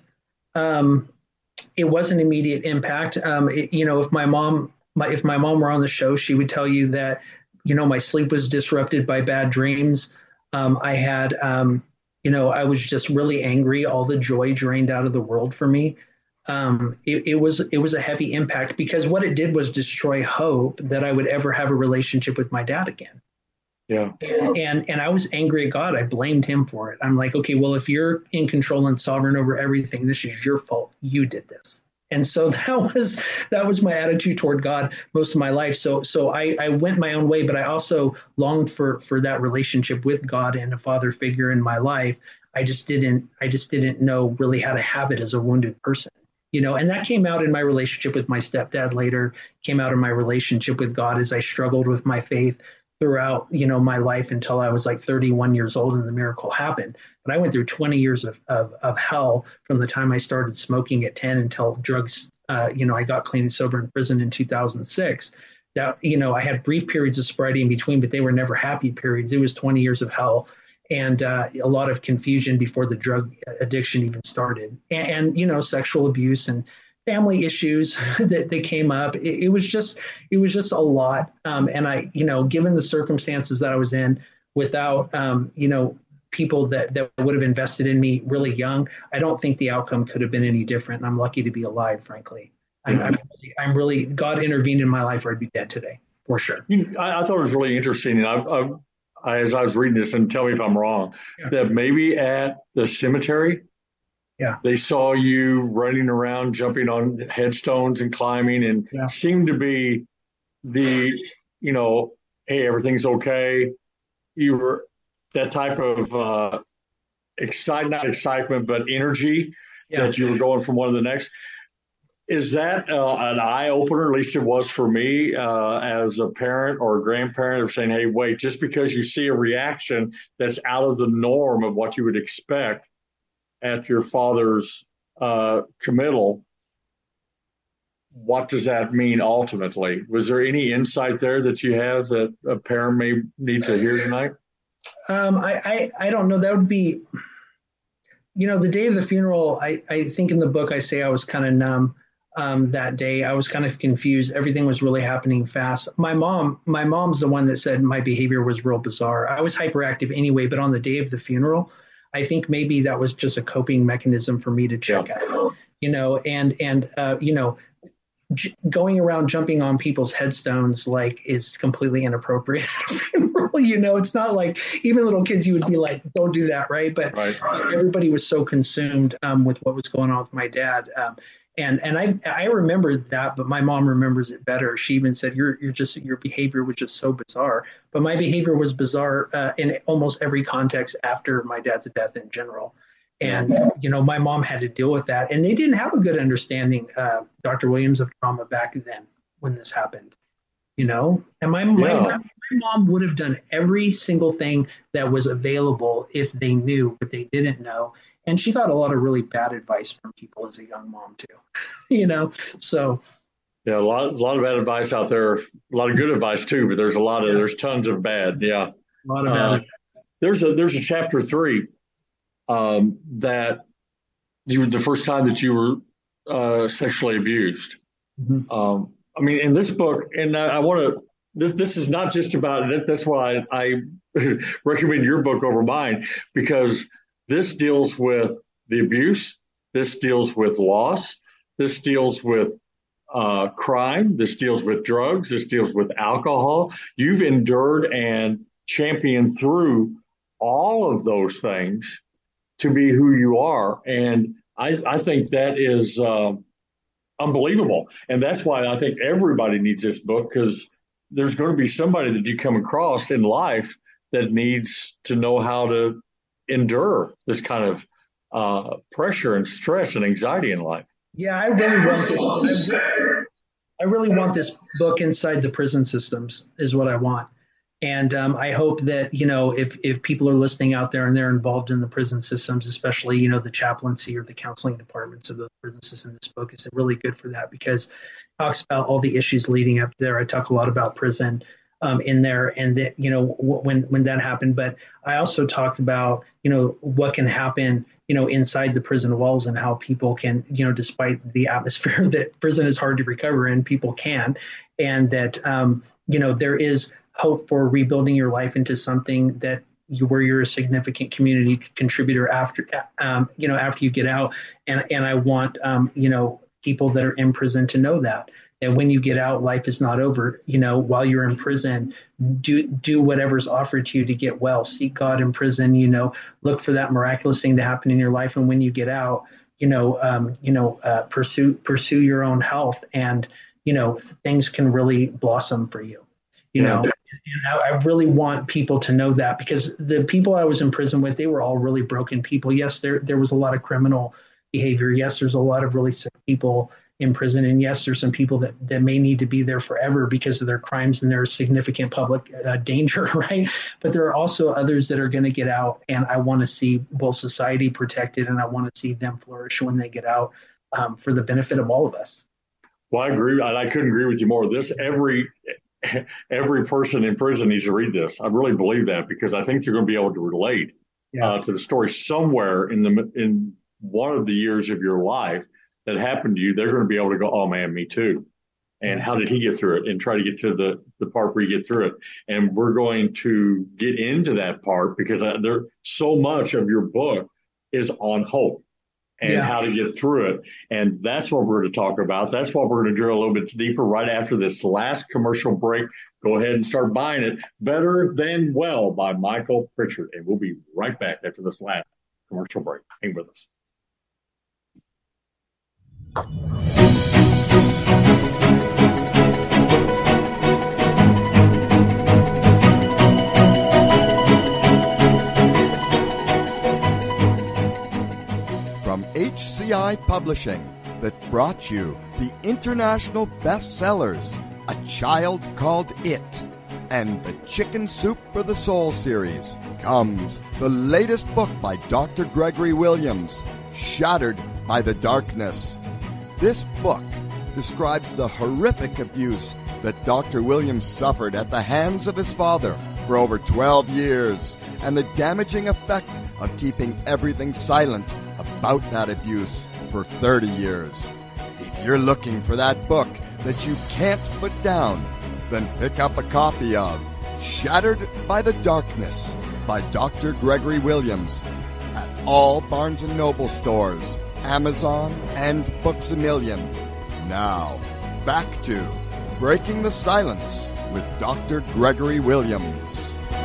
Um, it was an immediate impact. Um, it, you know, if my mom, my, if my mom were on the show, she would tell you that, you know, my sleep was disrupted by bad dreams. Um, I had, um, you know, I was just really angry. All the joy drained out of the world for me. Um, it, it was it was a heavy impact because what it did was destroy hope that I would ever have a relationship with my dad again. Yeah. And and I was angry at God. I blamed him for it. I'm like, okay, well, if you're in control and sovereign over everything, this is your fault. You did this. And so that was that was my attitude toward God most of my life. So so I, I went my own way, but I also longed for for that relationship with God and a father figure in my life. I just didn't I just didn't know really how to have it as a wounded person. You know, and that came out in my relationship with my stepdad later, came out in my relationship with God as I struggled with my faith throughout, you know, my life until I was like thirty-one years old and the miracle happened. But I went through twenty years of, of, of hell from the time I started smoking at ten until drugs, uh, you know, I got clean and sober in prison in two thousand six. That, you know, I had brief periods of sobriety in between, but they were never happy periods. It was twenty years of hell and uh, a lot of confusion before the drug addiction even started. And, and you know, sexual abuse and family issues that they came up. It, it was just, it was just a lot. Um, and I, you know, given the circumstances that I was in, without, um, you know, people that, that would have invested in me really young, I don't think the outcome could have been any different. And I'm lucky to be alive, frankly. I'm, I'm, really, I'm really, God intervened in my life or I'd be dead today, for sure. I, I thought it was really interesting. And I've, I've, as I was reading this, and tell me if I'm wrong, Yeah. that maybe at the cemetery, Yeah. they saw you running around, jumping on headstones and climbing, and Yeah. seemed to be the, you know, hey, everything's okay. You were that type of uh, excite, not excitement, but energy Yeah. that you were going from one to the next. Is that uh, an eye opener? At least it was for me uh, as a parent or a grandparent of saying, hey, wait, just because you see a reaction that's out of the norm of what you would expect at your father's uh, committal, what does that mean ultimately? Was there any insight there that you have that a parent may need to hear tonight? Um, I, I, I don't know. That would be, you know, the day of the funeral, I, I think in the book I say I was kind of numb um, that day. I was kind of confused. Everything was really happening fast. My mom, my mom's the one that said my behavior was real bizarre. I was hyperactive anyway, but on the day of the funeral, I think maybe that was just a coping mechanism for me to check Yeah. out, you know, and, and, uh, you know, j- going around jumping on people's headstones like is completely inappropriate. You know, it's not like even little kids you would be like, don't do that, right? But Right. everybody was so consumed um, with what was going on with my dad. Um, and and I I remember that, but my mom remembers it better. She even said, "You're you're just your behavior was just so bizarre." But my behavior was bizarre uh, in almost every context after my dad's death in general. And you know, my mom had to deal with that, and they didn't have a good understanding, uh, Doctor Williams, of trauma back then when this happened. You know, and my my, Yeah. my mom would have done every single thing that was available if they knew, but they didn't know. And she got a lot of really bad advice from people as a young mom too. You know, so Yeah, a lot, a lot of bad advice out there. A lot of good advice too, but there's a lot of, there's tons of bad. Yeah. a lot of Uh, bad. there's a, there's a chapter three um, that you were the first time that you were uh, sexually abused. Mhm. Um, I mean, in this book, and I, I want to. This this is not just about. This, that's why I, I recommend your book over mine, because this deals with the abuse. This deals with loss. This deals with uh, crime. This deals with drugs. This deals with alcohol. You've endured and championed through all of those things to be who you are, and I I think that is. Uh, unbelievable. And that's why I think everybody needs this book, because there's going to be somebody that you come across in life that needs to know how to endure this kind of uh, pressure and stress and anxiety in life. Yeah, I really want this. I, re- I really want this book inside the prison systems is what I want. And um, I hope that, you know, if, if people are listening out there and they're involved in the prison systems, especially, you know, the chaplaincy or the counseling departments of those prison systems, this book is really good for that because it talks about all the issues leading up there. I talk a lot about prison um, in there and that, you know, w- when, when that happened. But I also talked about, you know, what can happen, you know, inside the prison walls and how people can, you know, despite the atmosphere that prison is hard to recover in, people can. And that, um, you know, there is hope for rebuilding your life into something that you, where you're a significant community contributor after, um, you know, after you get out. And, and I want, um, you know, people that are in prison to know that, and when you get out, life is not over. You know, while you're in prison, do, do whatever's offered to you to get well, seek God in prison, you know, look for that miraculous thing to happen in your life. And when you get out, you know, um, you know, uh, pursue, pursue your own health, and, you know, things can really blossom for you, you Yeah. know. And I, I really want people to know that, because the people I was in prison with, they were all really broken people. Yes, there there was a lot of criminal behavior. Yes, there's a lot of really sick people in prison. And yes, there's some people that, that may need to be there forever because of their crimes and their significant public uh, danger, right? But there are also others that are going to get out. And I want to see both society protected, and I want to see them flourish when they get out um, for the benefit of all of us. Well, I agree. I, I couldn't agree with you more. This every every person in prison needs to read this. I really believe that, because I think they're going to be able to relate Yeah. uh, to the story somewhere in the in one of the years of your life that happened to you. They're going to be able to go, "Oh man, me too." And how did he get through it? And try to get to the the part where you get through it. And we're going to get into that part, because uh, there so much of your book is on hope. and Yeah. how to get through it. And that's what we're going to talk about. That's what we're going to drill a little bit deeper right after this last commercial break. Go ahead and start buying it. Better Than Well by Michael Pritchard. And we'll be right back after this last commercial break. Hang with us. From H C I Publishing, that brought you the international bestsellers, A Child Called It, and the Chicken Soup for the Soul series, comes the latest book by Doctor Gregory Williams, Shattered by the Darkness. This book describes the horrific abuse that Doctor Williams suffered at the hands of his father for over twelve years, and the damaging effect of keeping everything silent about that abuse for thirty years. If you're looking for that book that you can't put down, then pick up a copy of Shattered by the Darkness by Doctor Gregory Williams at all Barnes and Noble stores, Amazon, and Books A Million. Now, back to Breaking the Silence with Doctor Gregory Williams.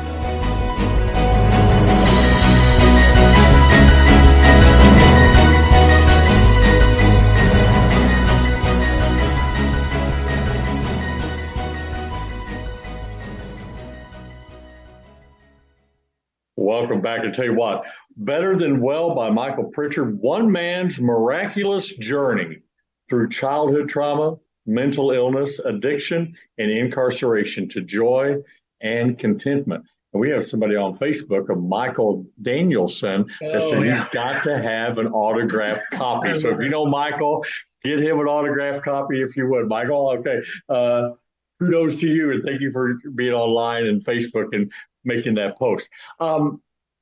Welcome back. I tell you what, Better Than Well by Michael Pritchard, one man's miraculous journey through childhood trauma, mental illness, addiction, and incarceration to joy and contentment. And we have somebody on Facebook, a Michael Danielson, that Oh, said yeah. he's got to have an autographed copy. So if you know Michael, get him an autographed copy if you would. Michael, okay. Uh, kudos to you, and thank you for being online and Facebook and making that post. Um,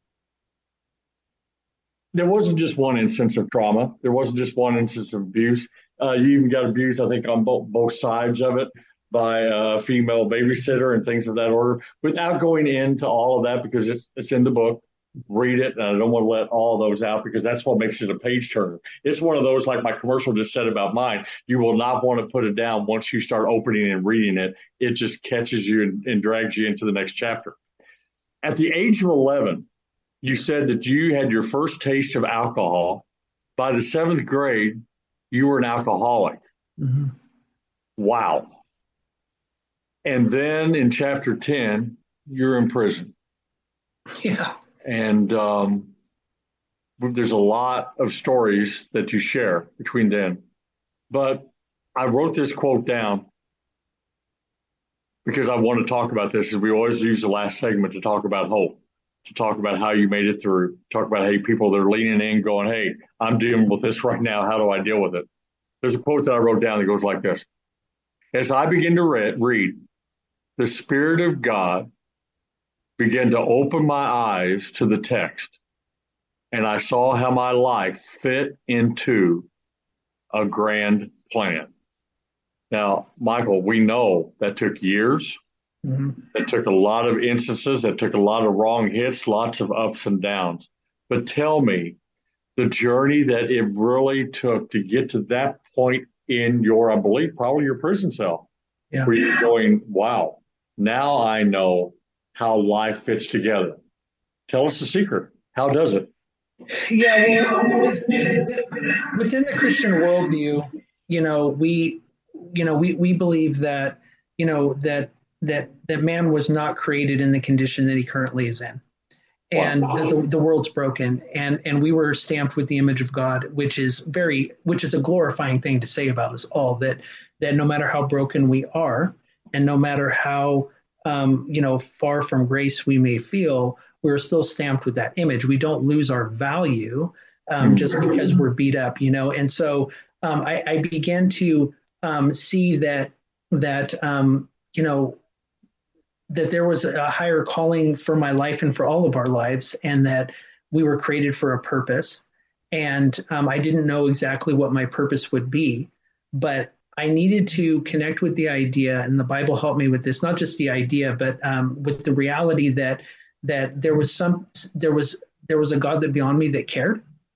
there wasn't just one instance of trauma. There wasn't just one instance of abuse. Uh, you even got abused, I think, on both both sides of it by a female babysitter and things of that order. Without going into all of that, because it's it's in the book, read it, and I don't want to let all of those out because that's what makes it a page turner. It's one of those, like my commercial just said about mine, you will not want to put it down once you start opening and reading it. It just catches you and, and drags you into the next chapter. At the age of eleven, you said that you had your first taste of alcohol. By the seventh grade, you were an alcoholic. Mm-hmm. Wow. And then in chapter ten, you're in prison. Yeah. And um, there's a lot of stories that you share between then. But I wrote this quote down because I want to talk about this, as we always use the last segment to talk about hope, to talk about how you made it through, talk about, hey, people that are leaning in going, hey, I'm dealing with this right now. How do I deal with it? There's a quote that I wrote down that goes like this. As I begin to read, read the Spirit of God began to open my eyes to the text, and I saw how my life fit into a grand plan. Now, Michael, we know that took years. Mm-hmm. That took a lot of instances. That took a lot of wrong hits, lots of ups and downs. But tell me the journey that it really took to get to that point in your, I believe, probably your prison cell, Yeah. where you're going, wow, now I know how life fits together. Tell us the secret. How does it? Yeah, well, within the Christian worldview, you know, we, you know, we, we believe that, you know, that, that, that man was not created in the condition that he currently is in, and Wow. that the, the world's broken, and, and we were stamped with the image of God, which is very, which is a glorifying thing to say about us all, that, that no matter how broken we are, and no matter how, um, you know, far from grace we may feel, we're still stamped with that image. We don't lose our value um, just because we're beat up, you know? And so um, I, I began to um, see that, that, um, you know, that there was a higher calling for my life and for all of our lives, and that we were created for a purpose. And um, I didn't know exactly what my purpose would be, but I needed to connect with the idea, and the Bible helped me with this, not just the idea, but um, with the reality that that there was some, there was, there was a God that beyond me that cared,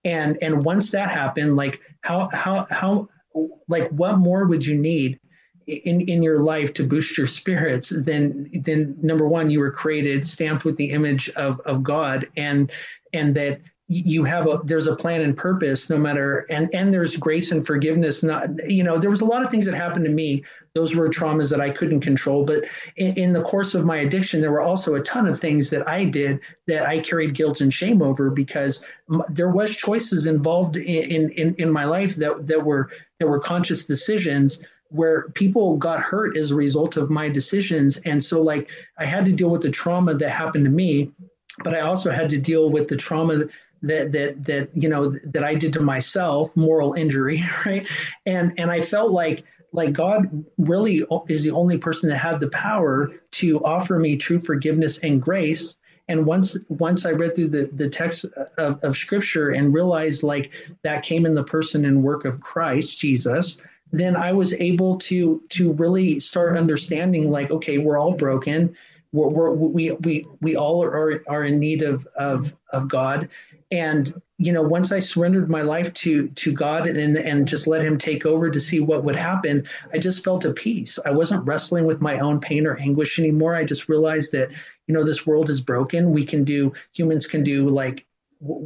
And and once that happened, like how how how like what more would you need in in your life to boost your spirits than than number one, you were created stamped with the image of of God, and and that you have a there's a plan and purpose no matter, and and there's grace and forgiveness. Not, you know, there was a lot of things that happened to me. Those were traumas that I couldn't control, but in, in the course of my addiction, there were also a ton of things that I did that I carried guilt and shame over, because m- there was choices involved in, in in my life that that were that were conscious decisions where people got hurt as a result of my decisions. And so, like, I had to deal with the trauma that happened to me, but I also had to deal with the trauma that that that you know that I did to myself, moral injury, right? And and I felt like like God really is the only person that had the power to offer me true forgiveness and grace. And once once I read through the the text of, of Scripture and realized like that came in the person and work of Christ Jesus, then I was able to to really start understanding like, okay, we're all broken. We're, we're, we we we all are are in need of of of God. And, you know, once I surrendered my life to to God and and just let him take over to see what would happen, I just felt at peace. I wasn't wrestling with my own pain or anguish anymore. I just realized that, you know, this world is broken. We can do, humans can do like w-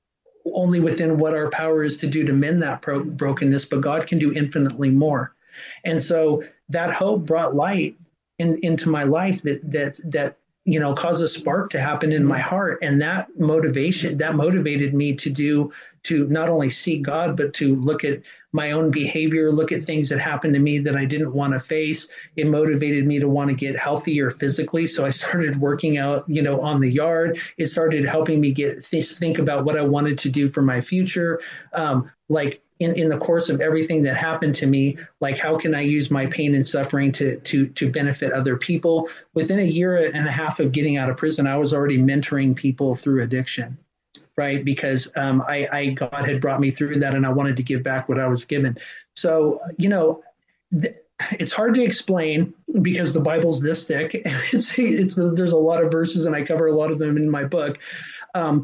only within what our power is to do to mend that pro- brokenness, but God can do infinitely more. And so that hope brought light in, into my life that that that you know, cause a spark to happen in my heart. And that motivation, that motivated me to do, to not only seek God, but to look at my own behavior, look at things that happened to me that I didn't want to face. It motivated me to want to get healthier physically. So I started working out, you know, on the yard. It started helping me get think about what I wanted to do for my future. Um, like, In, in the course of everything that happened to me, like how can I use my pain and suffering to to to benefit other people? Within a year and a half of getting out of prison, I was already mentoring people through addiction, right? Because um, I, I God had brought me through that, and I wanted to give back what I was given. So, you know, th- it's hard to explain because the Bible's this thick. It's it's there's a lot of verses, and I cover a lot of them in my book. Um,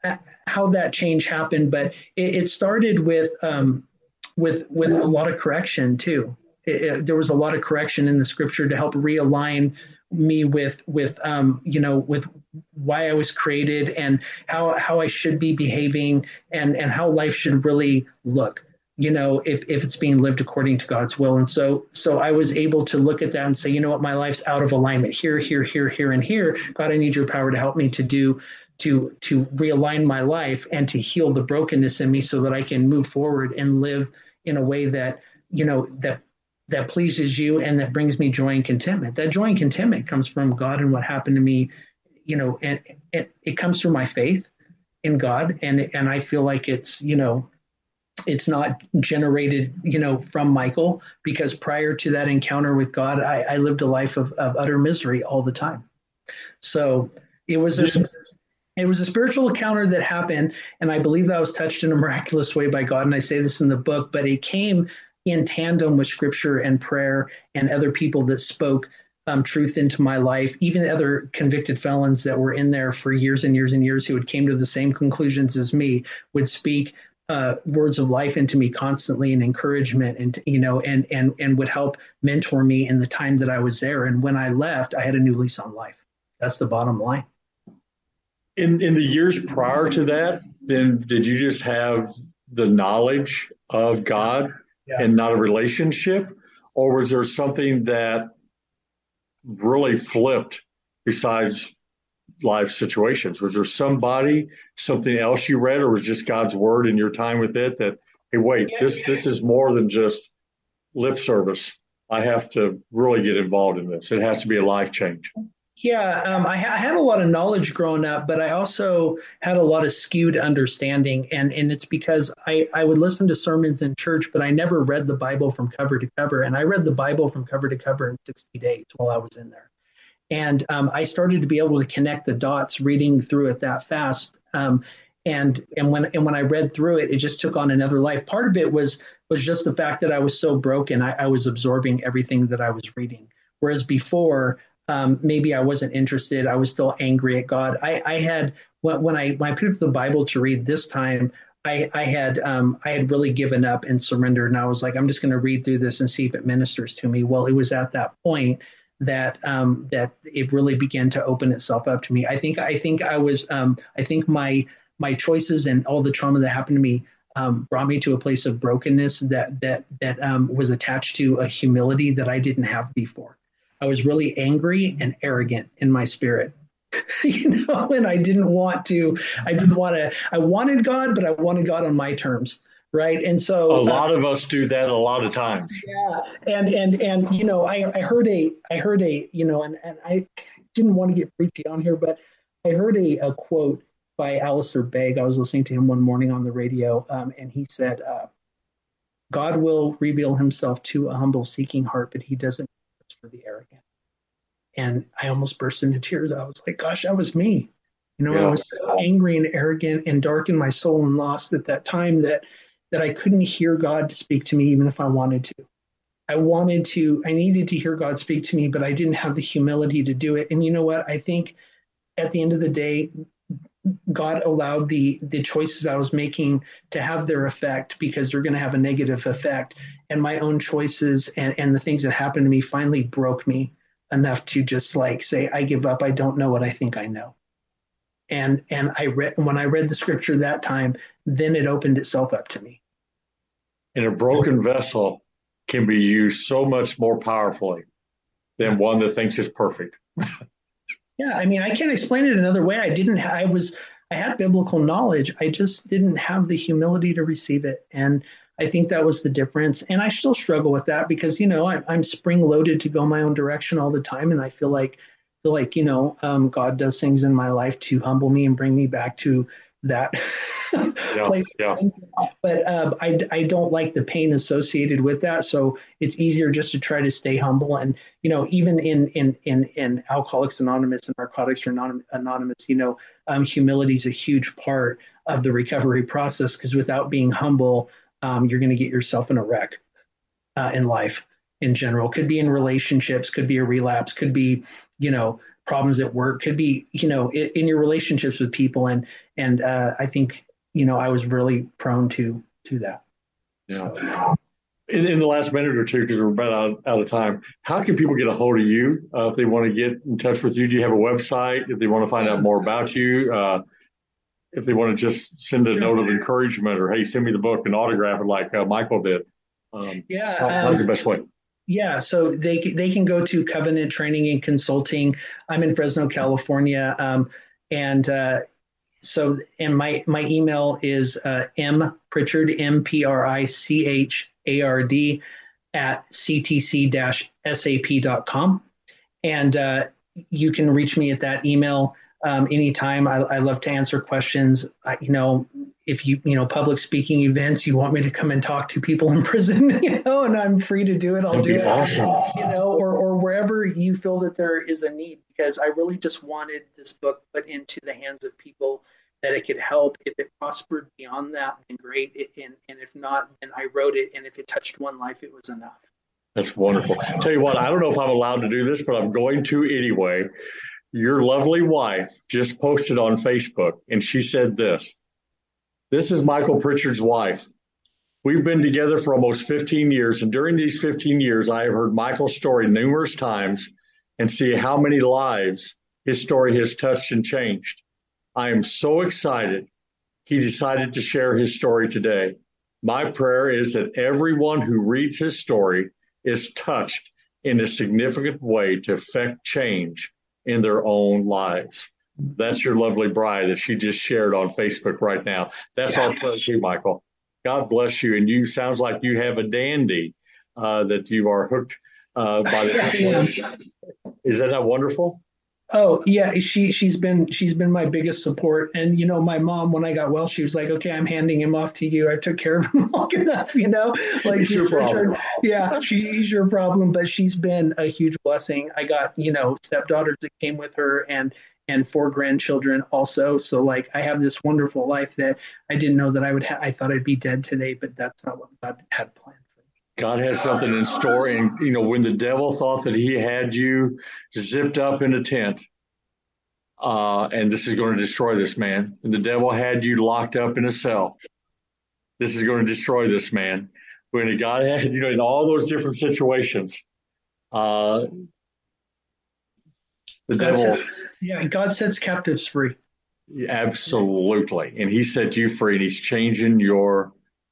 how that change happened, but it, it started with um, with with a lot of correction too. It, it, there was a lot of correction in the Scripture to help realign me with with um, you know with why I was created and how how I should be behaving and and how life should really look. You know, if if it's being lived according to God's will. And so so I was able to look at that and say, you know what, my life's out of alignment here, here, here, here, and here. God, I need your power to help me to do to to realign my life and to heal the brokenness in me so that I can move forward and live in a way that, you know, that that pleases you and that brings me joy and contentment. That joy and contentment comes from God and what happened to me, you know, and it, it comes through my faith in God. And and I feel like it's, you know, it's not generated, you know, from Michael, because prior to that encounter with God, I, I lived a life of, of utter misery all the time. So it was a, it was a spiritual encounter that happened, and I believe that I was touched in a miraculous way by God. And I say this in the book, but it came in tandem with Scripture and prayer and other people that spoke um, truth into my life, even other convicted felons that were in there for years and years and years who had came to the same conclusions as me would speak uh, words of life into me constantly and encouragement, and you know, and and and would help mentor me in the time that I was there. And when I left, I had a new lease on life. That's the bottom line. In in the years prior to that, then did you just have the knowledge of God yeah. and not a relationship? Or was there something that really flipped besides life situations? Was there somebody, something else you read, or was just God's word in your time with it that, hey, wait, yeah, this yeah. this is more than just lip service. I have to really get involved in this. It has to be a life change. Yeah, um, I, ha- I had a lot of knowledge growing up, but I also had a lot of skewed understanding. And, and it's because I, I would listen to sermons in church, but I never read the Bible from cover to cover. And I read the Bible from cover to cover in sixty days while I was in there. And um, I started to be able to connect the dots reading through it that fast. Um, and and when and when I read through it, it just took on another life. Part of it was was just the fact that I was so broken. I, I was absorbing everything that I was reading. Whereas before, Um, maybe I wasn't interested. I was still angry at God. I, I had when, when I when I picked up the Bible to read this time, I, I had um, I had really given up and surrendered, and I was like, I'm just going to read through this and see if it ministers to me. Well, it was at that point that um, that it really began to open itself up to me. I think I think I was um, I think my my choices and all the trauma that happened to me um, brought me to a place of brokenness that that that um, was attached to a humility that I didn't have before. I was really angry and arrogant in my spirit. You know, and I didn't want to, I didn't want to, I wanted God, but I wanted God on my terms. Right. And so a lot uh, of us do that a lot of times. Yeah. And, and, and, you know, I, I heard a, I heard a, you know, and, and I didn't want to get preachy on here, but I heard a, a quote by Alistair Begg. I was listening to him one morning on the radio, um, and he said, uh, God will reveal himself to a humble seeking heart, but he doesn't for the arrogant. And I almost burst into tears. I was like, gosh, that was me. You know, yeah. I was so angry and arrogant and dark in my soul and lost at that time that that I couldn't hear God speak to me even if I wanted to. I wanted to, I needed to hear God speak to me, but I didn't have the humility to do it. And you know what? I think at the end of the day, God allowed the the choices I was making to have their effect because they're going to have a negative effect. And my own choices and, and the things that happened to me finally broke me enough to just like say, I give up. I don't know what I think I know. And and I read when I read the scripture that time, then it opened itself up to me. And a broken vessel can be used so much more powerfully than one that thinks it's perfect. Yeah, I mean, I can't explain it another way. I didn't. Ha- I was. I had biblical knowledge. I just didn't have the humility to receive it, and I think that was the difference. And I still struggle with that because you know I'm, I'm spring loaded to go my own direction all the time, and I feel like feel like you know um, God does things in my life to humble me and bring me back to that yeah, place. Yeah. But uh, I, I don't like the pain associated with that. So it's easier just to try to stay humble. And, you know, even in in in, in Alcoholics Anonymous and Narcotics Anonymous, you know, um, humility is a huge part of the recovery process because without being humble, um, you're going to get yourself in a wreck uh, in life in general. Could be in relationships, could be a relapse, could be, you know, problems at work, could be, you know, in, in your relationships with people. And and uh, I think, you know, I was really prone to to that. Yeah. So. In, in the last minute or two, because we're about out, out of time, how can people get a hold of you uh, if they want to get in touch with you? Do you have a website? If they want to find out more about you, uh, if they want to just send a sure. note of encouragement or, hey, send me the book and autograph it like uh, Michael did. Um, yeah. How, um, how's the best way? Yeah, so they they can go to Covenant Training and Consulting. I'm in Fresno, California, um, and uh, so and my my email is uh, m pritchard m p r i c h a r d at c t c dash s a p dot com, and uh, you can reach me at that email um, anytime. I, I love to answer questions. I, you know. If you, you know, public speaking events, you want me to come and talk to people in prison, you know, and I'm free to do it. I'll That'd do be it, awesome. You know, or, or wherever you feel that there is a need, because I really just wanted this book put into the hands of people that it could help. If it prospered beyond that, then great. It, and, and if not, then I wrote it. And if it touched one life, it was enough. That's wonderful. I'll tell you what, I don't know if I'm allowed to do this, but I'm going to anyway. Your lovely wife just posted on Facebook, and she said this. This is Michael Pritchard's wife. We've been together for almost fifteen years, and during these fifteen years, I have heard Michael's story numerous times and see how many lives his story has touched and changed. I am so excited he decided to share his story today. My prayer is that everyone who reads his story is touched in a significant way to affect change in their own lives. That's your lovely bride that she just shared on Facebook right now. That's yeah. our prayer too, Michael. God bless you. And you sounds like you have a dandy uh, that you are hooked uh, by the. Is that not wonderful? Oh yeah, she she's been she's been my biggest support. And you know, my mom, when I got well, she was like, "Okay, I'm handing him off to you. I took care of him long enough." You know, like it's your problem. Her, yeah, she's your problem. But she's been a huge blessing. I got you know stepdaughters that came with her, and. and four grandchildren also. So like I have this wonderful life that I didn't know that I would have. I thought I'd be dead today, but that's not what God had planned for me. God has something in store. And, you know, when the devil thought that he had you zipped up in a tent, uh, and this is going to destroy this man, and the devil had you locked up in a cell, this is going to destroy this man. When God had, you know, in all those different situations, uh, the God devil. Sets, yeah, God sets captives free. Absolutely. And he set you free, and he's changing your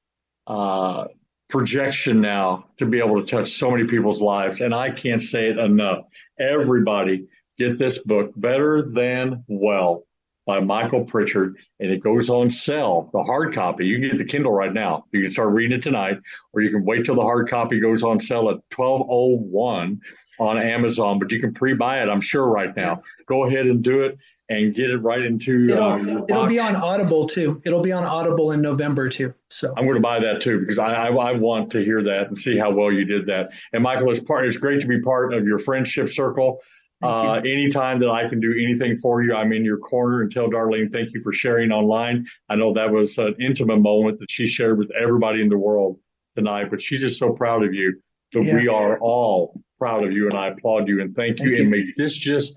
uh, projection now to be able to touch so many people's lives. And I can't say it enough. Everybody get this book, Better Than Well, by Michael Pritchard, and it goes on sale. The hard copy, you can get the Kindle right now. You can start reading it tonight, or you can wait till the hard copy goes on sale at twelve oh one on Amazon, but you can pre-buy it, I'm sure, right now. Go ahead and do it and get it right into it'll, uh, your box. It'll be on Audible, too. It'll be on Audible in November, too. So I'm going to buy that, too, because I, I, I want to hear that and see how well you did that. And, Michael, it's, part, it's great to be part of your friendship circle. Uh, anytime that I can do anything for you, I'm in your corner. And tell Darlene, thank you for sharing online. I know that was an intimate moment that she shared with everybody in the world tonight, but she's just so proud of you. So yeah. We are all proud of you, and I applaud you and thank you. Thank you. And make this just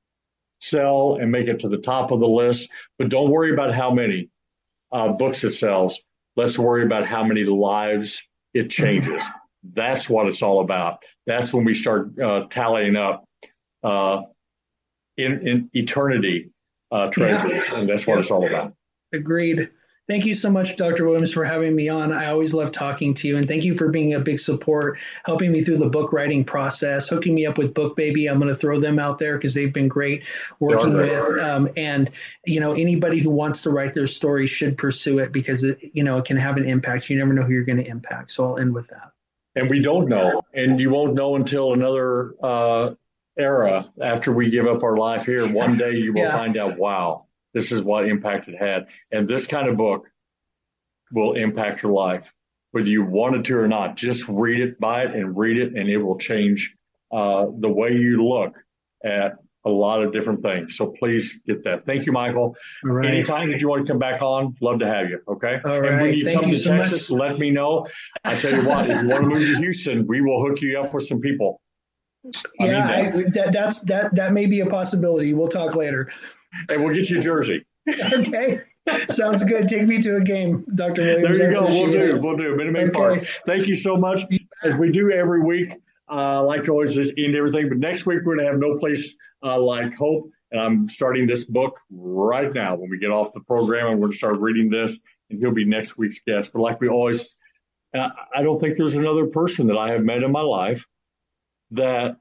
sell and make it to the top of the list. But don't worry about how many uh, books it sells. Let's worry about how many lives it changes. That's what it's all about. That's when we start uh, tallying up Uh, in, in eternity uh, treasures, yeah. And that's what yeah. it's all about. Agreed. Thank you so much, Doctor Williams, for having me on. I always love talking to you, and thank you for being a big support, helping me through the book writing process, hooking me up with BookBaby. I'm going to throw them out there because they've been great working with. Um, and, you know, anybody who wants to write their story should pursue it because, it, you know, it can have an impact. You never know who you're going to impact. So I'll end with that. And we don't know, and you won't know until another uh, era after we give up our life here. One day you will yeah. find out, wow, this is what impact it had. And this kind of book will impact your life, whether you wanted to or not. Just read it, buy it, and read it, and it will change uh, the way you look at a lot of different things. So please get that. Thank you, Michael. All right. Anytime that you want to come back on, love to have you. Okay. All right. And when you Thank come you to so Texas, much. let me know. I tell you what, if you want to move to Houston, we will hook you up with some people. I yeah, I, that, that's that. That may be a possibility. We'll talk later. And we'll get you a jersey. Okay, sounds good. Take me to a game, Doctor Williams. There you go. We'll do. It. We'll do. Minute Maid Park. Thank you so much. As we do every week, uh, I like to always just end everything. But next week we're going to have No Place uh, Like Hope, and I'm starting this book right now. When we get off the program, I'm going to start reading this, and he'll be next week's guest. But like we always, uh, I don't think there's another person that I have met in my life that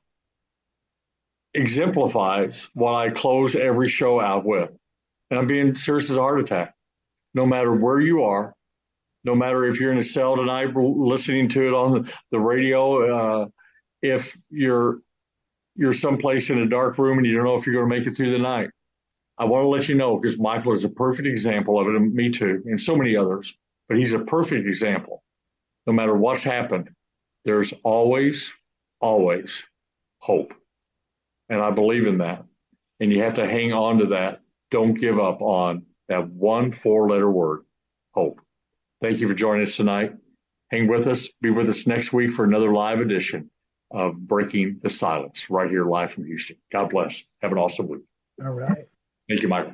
exemplifies what I close every show out with. And I'm being serious as a heart attack. No matter where you are, no matter if you're in a cell tonight listening to it on the, the radio, uh, if you're you're someplace in a dark room and you don't know if you're going to make it through the night, I want to let you know, because Michael is a perfect example of it, and me too, and so many others, but he's a perfect example. No matter what's happened, there's always, always hope. And I believe in that. And you have to hang on to that. Don't give up on that one four-letter word, hope. Thank you for joining us tonight. Hang with us. Be with us next week for another live edition of Breaking the Silence, right here live from Houston. God bless. Have an awesome week. All right. Thank you, Michael.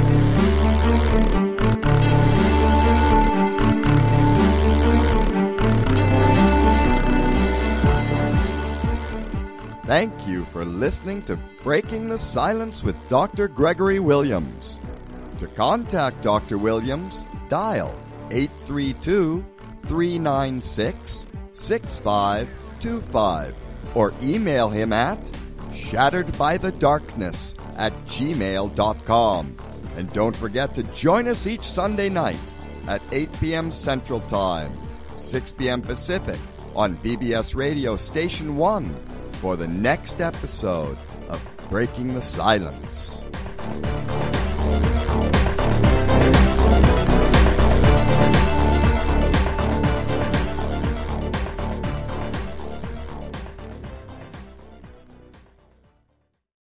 Thank you for listening to Breaking the Silence with Doctor Gregory Williams. To contact Doctor Williams, dial eight three two, three nine six, six five two five or email him at shatteredbythedarkness at gmail dot com. And don't forget to join us each Sunday night at eight p.m. Central Time, six p.m. Pacific on B B S Radio Station one for the next episode of Breaking the Silence.